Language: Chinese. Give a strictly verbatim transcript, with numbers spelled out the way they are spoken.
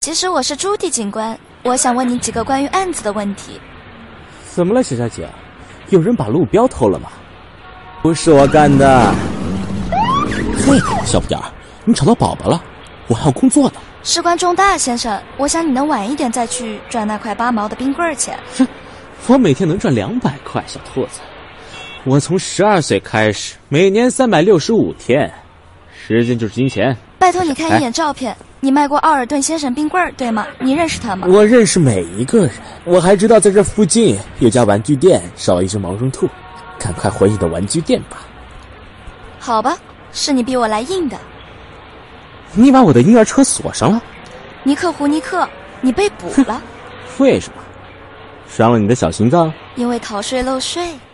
其实我是朱棣警官，我想问你几个关于案子的问题。 怎么了，小小姐？有人把路标偷了吗？不是我干的。嘿，小不点儿，你找到宝宝了，我还要工作呢。 事关重大，先生，我想你能晚一点再去赚那块八毛的冰棍钱。 哼，我每天能赚两百块，小兔子。我从十二岁开始，每年三百六十五天，时间就是金钱。 拜托你看一眼照片，你卖过奥尔顿先生冰棍对吗？你认识他吗？ 我认识每一个人，我还知道在这附近有家玩具店，少一只毛绒兔。赶快回你的玩具店吧。 好吧，是你逼我来硬的。 你把我的婴儿车锁上了？ 尼克胡尼克，你被捕了。 为什么？伤了你的小心脏？ 因为逃税漏税。